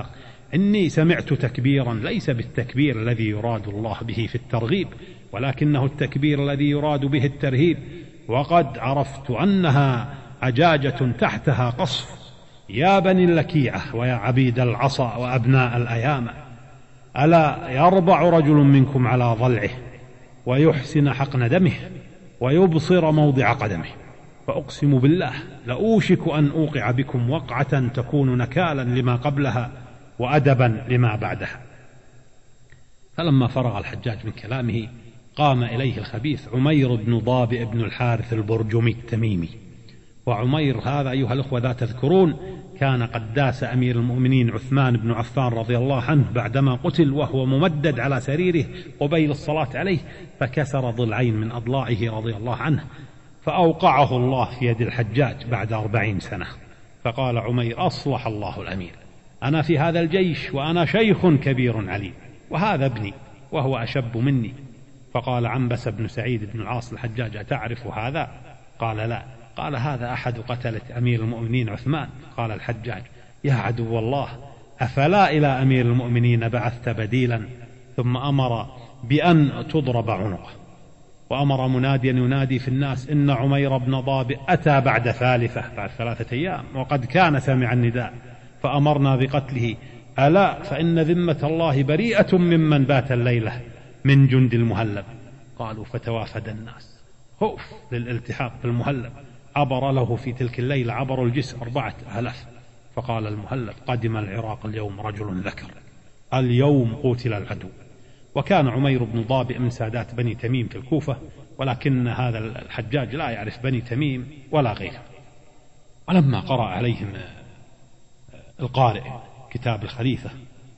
إني سمعت تكبيرا ليس بالتكبير الذي يراد الله به في الترغيب، ولكنه التكبير الذي يراد به الترهيب، وقد عرفت أنها عجاجة تحتها قصف. يا بني اللكيعة ويا عبيد العصا وأبناء الأيامة، ألا يربع رجل منكم على ضلعه ويحسن حقن دمه ويبصر موضع قدمه، فأقسم بالله لأوشك أن أوقع بكم وقعة تكون نكالا لما قبلها وأدبا لما بعدها. فلما فرغ الحجاج من كلامه قام إليه الخبيث عمير بن ضابئ بن الحارث البرجمي التميمي. وعمير هذا أيها الأخوة ذا تذكرون كان قد داس أمير المؤمنين عثمان بن عفان رضي الله عنه بعدما قتل وهو ممدد على سريره قبيل الصلاة عليه، فكسر ضلعين من أضلاعه رضي الله عنه، فأوقعه الله في يد الحجاج بعد 40 سنة. فقال عمير: أصلح الله الأمير، أنا في هذا الجيش وأنا شيخ كبير عليم، وهذا ابني وهو أشب مني. فقال عنبس بن سعيد بن العاص الحجاج: أتعرف هذا؟ قال: لا. قال: هذا أحد قتلة أمير المؤمنين عثمان. قال الحجاج: يا عدو الله، أفلا إلى أمير المؤمنين بعثت بديلا؟ ثم أمر بأن تضرب عنقه، وأمر مناديا ينادي في الناس: إن عمير بن ضابئ أتى بعد 3 أيام وقد كان سمع النداء، فأمرنا بقتله، ألا فإن ذمة الله بريئة ممن بات الليلة من جند المهلب. قالوا: فتوافد الناس خوف للالتحاق بالمهلب. عبر له في تلك الليلة عبر الجسر 4000. فقال المهلب: قدم العراق اليوم رجل ذكر، اليوم قتل العدو. وكان عمير بن ضابئ من سادات بني تميم في الكوفة، ولكن هذا الحجاج لا يعرف بني تميم ولا غيره. ولما قرأ عليهم القارئ كتاب الخليفة،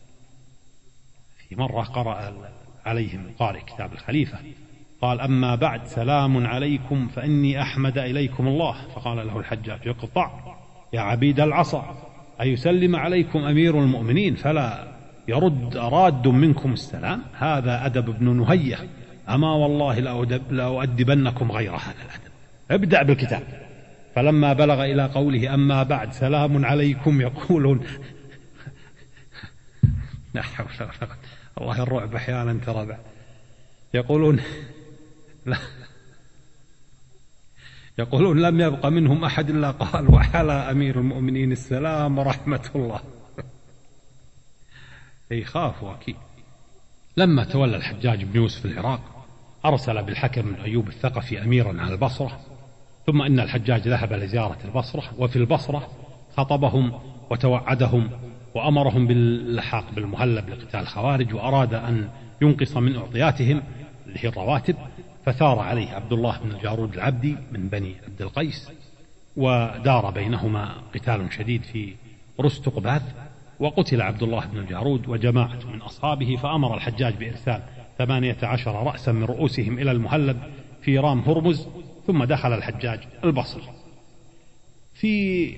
في مرة قرأ عليهم القارئ كتاب الخليفة قال: أما بعد، سلام عليكم فإني أحمد إليكم الله. فقال له الحجاج: اقطع يا عبيد العصا، أيسلم عليكم أمير المؤمنين فلا يرد راد منكم السلام؟ هذا أدب ابن نهية، أما والله لأؤدبنكم غير هذا الأدب. ابدأ بالكتاب. فلما بلغ إلى قوله: أما بعد، سلام عليكم، يقولون لا حول ولا قوة، الله الرعب أحيانا ترى، يقولون لا، يقولون لم يبق منهم أحد إلا قال: وعلى أمير المؤمنين السلام ورحمة الله. يخافوا أكيد. لما تولى الحجاج بن يوسف العراق أرسل بالحكم بن أيوب الثقفي أميرا على البصرة، ثم إن الحجاج ذهب لزيارة البصرة، وفي البصرة خطبهم وتوعدهم وأمرهم باللحاق بالمهلب لقتال الخوارج، وأراد أن ينقص من أعطياتهم اللي هي الرواتب. فثار عليه عبد الله بن الجارود العبدي من بني عبد القيس، ودار بينهما قتال شديد في رستقباث، وقتل عبد الله بن الجارود وجماعة من أصحابه. فأمر الحجاج بإرسال 18 رأسا من رؤوسهم إلى المهلب في رام هرمز، ثم دخل الحجاج البصرة. في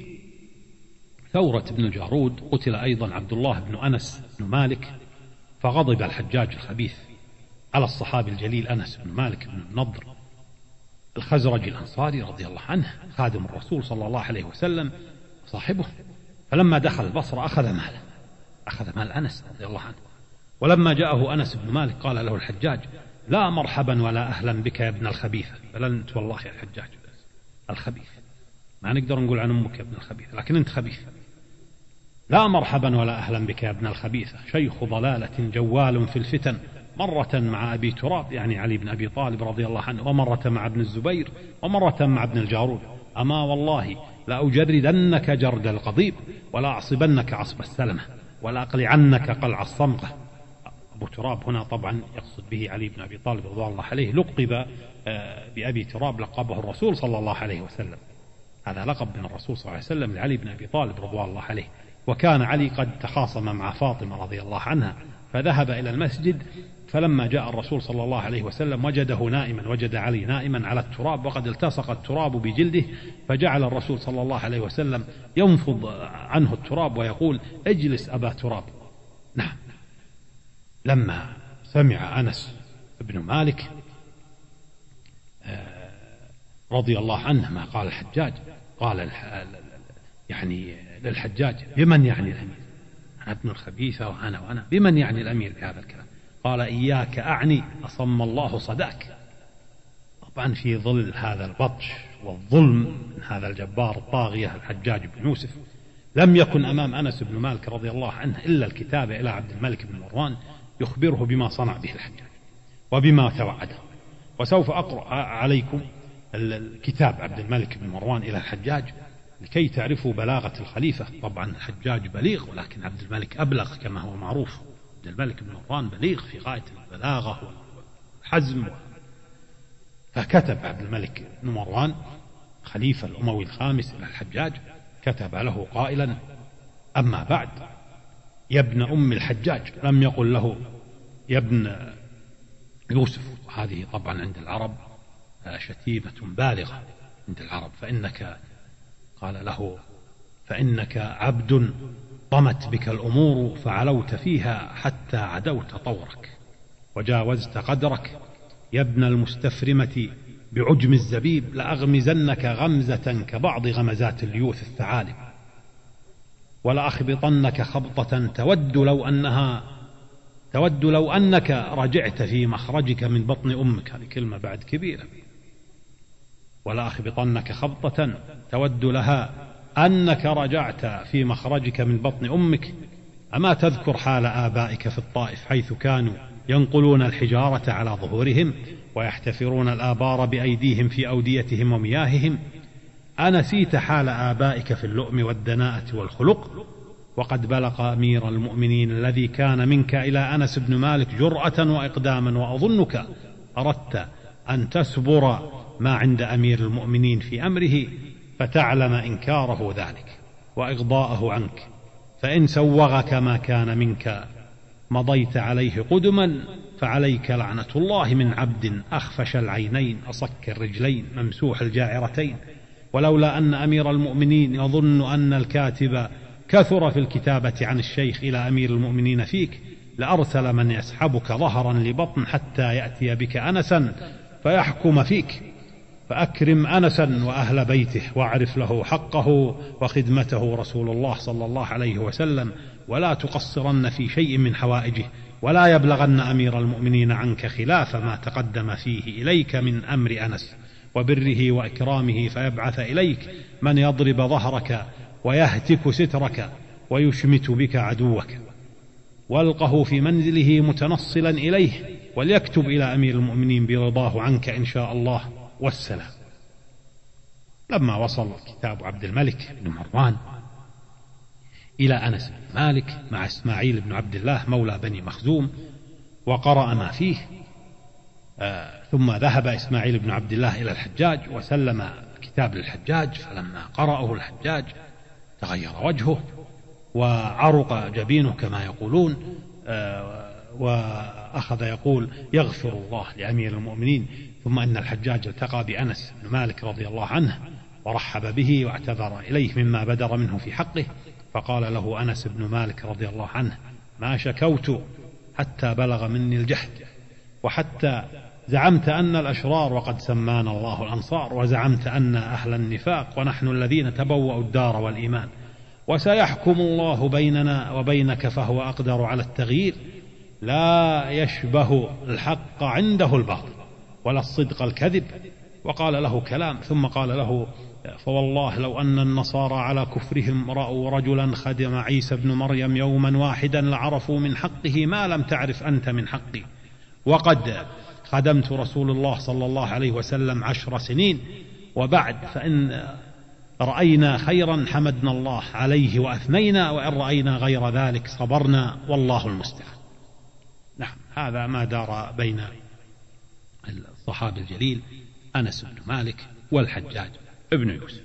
ثورة ابن الجارود قتل أيضا عبد الله بن أنس بن مالك، فغضب الحجاج الخبيث على الصحابي الجليل أنس بن مالك بن النضر الخزرجي الأنصاري رضي الله عنه، خادم الرسول صلى الله عليه وسلم صاحبه. فلما دخل البصرة أخذ مال أنس رضي الله عنه. ولما جاءه أنس بن مالك قال له الحجاج: لا مرحبا ولا أهلا بك يا ابن الخبيثة. بل أنت والله يا الحجاج الخبيث، ما نقدر نقول عن أمك يا ابن الخبيث، لكن أنت خبيث. لا مرحبا ولا أهلا بك يا ابن الخبيثة، شيخ ضلالة جوال في الفتن، مرة مع أبي تراب يعني علي بن أبي طالب رضي الله عنه، ومرة مع ابن الزبير، ومرة مع ابن الجارود. أما والله لأجردنك جرد القضيب، ولا أعصبنك عصب السلمة، ولا أقلعنك قلع الصمغة. أبو تراب هنا طبعا يقصد به علي بن أبي طالب رضي الله عليه، لقب بأبي تراب، لقبه الرسول صلى الله عليه وسلم. هذا لقب من الرسول صلى الله عليه وسلم لعلي بن أبي طالب رضي الله عليه. وكان علي قد تخاصم مع فاطمة رضي الله عنها، فذهب إلى المسجد، فلما جاء الرسول صلى الله عليه وسلم وجد علي نائما على التراب، وقد التصق التراب بجلده، فجعل الرسول صلى الله عليه وسلم ينفض عنه التراب ويقول: اجلس أبا تراب. نعم. لما سمع أنس بن مالك رضي الله عنه ما قال الحجاج، قال يعني للحجاج: بمن يعني الأمير؟ أنا ابن الخبيثة وأنا بمن يعني الأمير بهذا الكلام؟ قال إياك أعني أصم الله صداك. طبعا في ظل هذا البطش والظلم من هذا الجبار الطاغية الحجاج بن يوسف لم يكن أمام أنس بن مالك رضي الله عنه إلا الكتابة إلى عبد الملك بن مروان يخبره بما صنع به الحجاج وبما توعده. وسوف أقرأ عليكم الكتاب عبد الملك بن مروان إلى الحجاج لكي تعرفوا بلاغة الخليفة. طبعا الحجاج بليغ ولكن عبد الملك أبلغ كما هو معروف. عبد الملك بن مروان بليغ في غاية البلاغة والحزم. فكتب عبد الملك بن مروان خليفة الأموي الخامس إلى الحجاج كتب له قائلا: أما بعد يا ابن أم الحجاج، لم يقل له يا ابن يوسف، هذه طبعا عند العرب شتيمة بالغة عند العرب. قال له: فإنك عبد طمت بك الأمور فعلوت فيها حتى عدوت طورك وجاوزت قدرك. يا ابن المستفرمة بعجم الزبيب لأغمزنك غمزة كبعض غمزات الليوث الثعالب ولأخبطنك خبطة تود لو أنك رجعت في مخرجك من بطن أمك. هذه كلمة بعد كبيرة. ولأخبطنك خبطة تود لها أنك رجعت في مخرجك من بطن أمك. أما تذكر حال آبائك في الطائف حيث كانوا ينقلون الحجارة على ظهورهم ويحتفرون الآبار بأيديهم في أوديتهم ومياههم؟ أنسيت حال آبائك في اللؤم والدناءة والخلق؟ وقد بلغ أمير المؤمنين الذي كان منك إلى أنس بن مالك جرأة وإقداما، وأظنك أردت أن تسبر ما عند أمير المؤمنين في أمره فتعلم إنكاره ذلك وإغضاءه عنك، فإن سوغك ما كان منك مضيت عليه قدما، فعليك لعنة الله من عبد أخفش العينين أصك الرجلين ممسوح الجاعرتين. ولولا أن أمير المؤمنين يظن أن الكاتب كثر في الكتابة عن الشيخ إلى أمير المؤمنين فيك لأرسل من يسحبك ظهرا لبطن حتى يأتي بك أنسا فيحكم فيك. فأكرم أنسا وأهل بيته واعرف له حقه وخدمته رسول الله صلى الله عليه وسلم، ولا تقصرن في شيء من حوائجه، ولا يبلغن أمير المؤمنين عنك خلاف ما تقدم فيه إليك من أمر أنس وبره وإكرامه، فيبعث إليك من يضرب ظهرك ويهتك سترك ويشمت بك عدوك. والقه في منزله متنصلا إليه، وليكتب إلى أمير المؤمنين برضاه عنك إن شاء الله والسلام. لما وصل كتاب عبد الملك بن مروان إلى أنس بن مالك مع إسماعيل بن عبد الله مولى بني مخزوم وقرأ ما فيه، ثم ذهب إسماعيل بن عبد الله إلى الحجاج وسلم الكتاب للحجاج. فلما قرأه الحجاج تغير وجهه وعرق جبينه كما يقولون، وأخذ يقول: يغفر الله لأمير المؤمنين. ثم إن الحجاج التقى بأنس بن مالك رضي الله عنه ورحب به واعتذر إليه مما بدر منه في حقه. فقال له أنس بن مالك رضي الله عنه: ما شكوت حتى بلغ مني الجهد، وحتى زعمت أن الأشرار وقد سمانا الله الأنصار، وزعمت أن أهل النفاق ونحن الذين تبوأوا الدار والإيمان، وسيحكم الله بيننا وبينك فهو أقدر على التغيير. لا يشبه الحق عنده الباطل ولا الصدق الكذب. وقال له كلام، ثم قال له: فوالله لو أن النصارى على كفرهم رأوا رجلا خدم عيسى بن مريم يوما واحدا لعرفوا من حقه ما لم تعرف أنت من حقي، وقد خدمت رسول الله صلى الله عليه وسلم 10 سنين، وبعد فإن رأينا خيرا حمدنا الله عليه وأثنينا، وإن رأينا غير ذلك صبرنا والله المستعان. نعم، هذا ما دار بين الصحابي الجليل أنس بن مالك والحجاج ابن يوسف.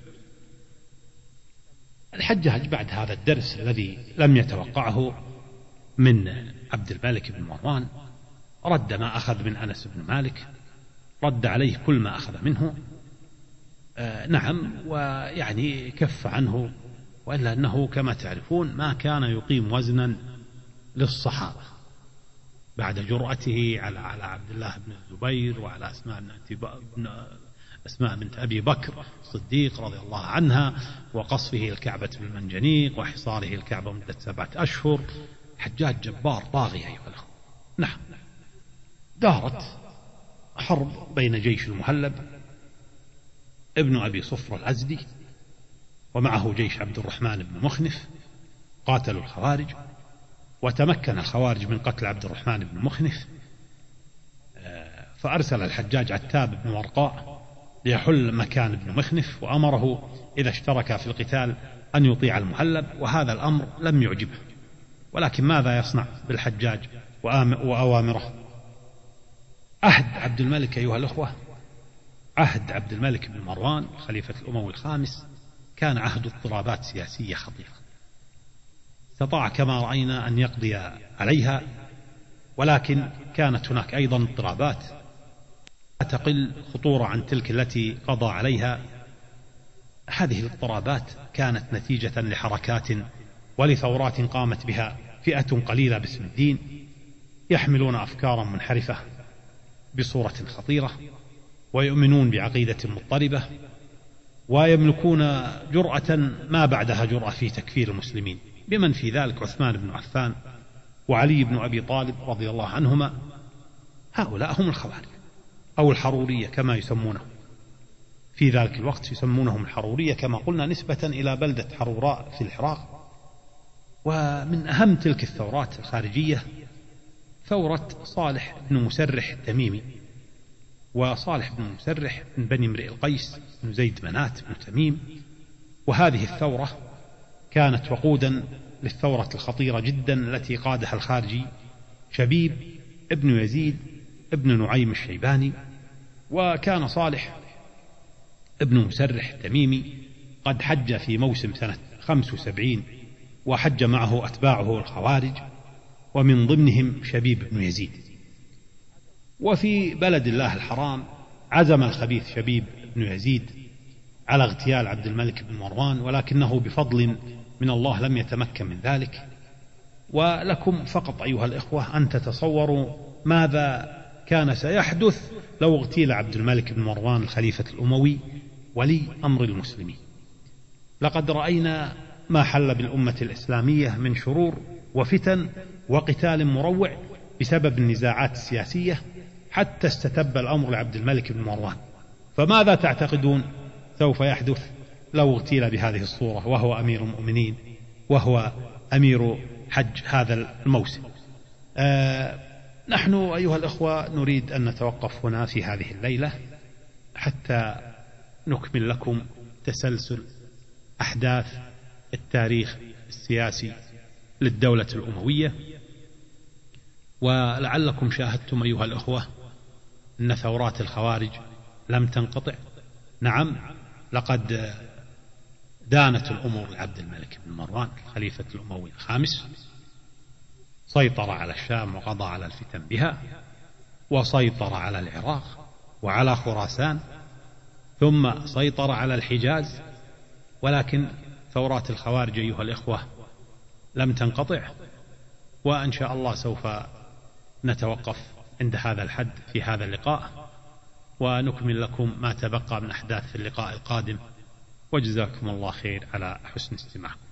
الحجاج بعد هذا الدرس الذي لم يتوقعه من عبد الملك بن مروان رد ما أخذ من أنس بن مالك، رد عليه كل ما أخذ منه، نعم، ويعني كف عنه، وإلا أنه كما تعرفون ما كان يقيم وزنا للصحابة بعد جرأته على عبد الله بن الزبير وعلى أسماء أسماء بنت أبي بكر الصديق رضي الله عنها، وقصفه الكعبة بالمنجنيق، وحصاره الكعبة مدة 7 أشهر. حجاج جبار طاغية أيها الأخوة. نعم، دارت حرب بين جيش المهلب ابن أبي صفر الأزدي ومعه جيش عبد الرحمن بن مخنف، قاتلوا الخوارج، وتمكن الخوارج من قتل عبد الرحمن بن مخنف، فأرسل الحجاج عتاب بن ورقاء ليحل مكان ابن مخنف، وأمره إذا اشترك في القتال أن يطيع المهلب، وهذا الأمر لم يعجبه. ولكن ماذا يصنع بالحجاج وأوامره؟ عهد عبد الملك أيها الأخوة، عهد عبد الملك بن مروان خليفة الأموي الخامس كان عهد اضطرابات سياسية خطيرة، استطاع كما رأينا أن يقضي عليها، ولكن كانت هناك أيضا اضطرابات لا تقل خطورة عن تلك التي قضى عليها. هذه الاضطرابات كانت نتيجة لحركات ولثورات قامت بها فئة قليلة باسم الدين، يحملون أفكارا منحرفة بصورة خطيرة، ويؤمنون بعقيدة مضطربة، ويملكون جرأة ما بعدها جرأة في تكفير المسلمين، بمن في ذلك عثمان بن عفان وعلي بن أبي طالب رضي الله عنهما. هؤلاء هم الخوارج أو الحرورية كما يسمونه في ذلك الوقت، يسمونهم الحرورية كما قلنا نسبة إلى بلدة حروراء في العراق. ومن أهم تلك الثورات الخارجية ثورة صالح بن مسرح التميمي، وصالح بن مسرح من بني امرئ القيس بن زيد منات بن تميم. وهذه الثورة كانت وقودا للثورة الخطيرة جدا التي قادها الخارجي شبيب ابن يزيد ابن نعيم الشيباني. وكان صالح ابن مسرح التميمي قد حج في موسم سنة 75، وحج معه أتباعه الخوارج، ومن ضمنهم شبيب بن يزيد. وفي بلد الله الحرام عزم الخبيث شبيب بن يزيد على اغتيال عبد الملك بن مروان، ولكنه بفضل من الله لم يتمكن من ذلك. ولكم فقط أيها الإخوة أن تتصوروا ماذا كان سيحدث لو اغتيل عبد الملك بن مروان الخليفة الأموي ولي أمر المسلمين. لقد رأينا ما حل بالأمة الإسلامية من شرور وفتن وقتال مروع بسبب النزاعات السياسية، حتى استتب الأمر لعبد الملك بن مروان. فماذا تعتقدون سوف يحدث لو اغتيل بهذه الصورة وهو أمير المؤمنين وهو أمير حج هذا الموسم؟ نحن أيها الأخوة نريد أن نتوقف هنا في هذه الليلة حتى نكمل لكم تسلسل أحداث التاريخ السياسي للدولة الأموية. ولعلكم شاهدتم أيها الأخوة أن ثورات الخوارج لم تنقطع. نعم، لقد دانت الأمور لعبد الملك بن مروان الخليفة الأموي الخامس، سيطر على الشام وقضى على الفتن بها، وسيطر على العراق وعلى خراسان، ثم سيطر على الحجاز. ولكن ثورات الخوارج أيها الإخوة لم تنقطع، وإن شاء الله سوف نتوقف عند هذا الحد في هذا اللقاء، ونكمل لكم ما تبقى من أحداث في اللقاء القادم. وجزاكم الله خير على حسن استماعكم.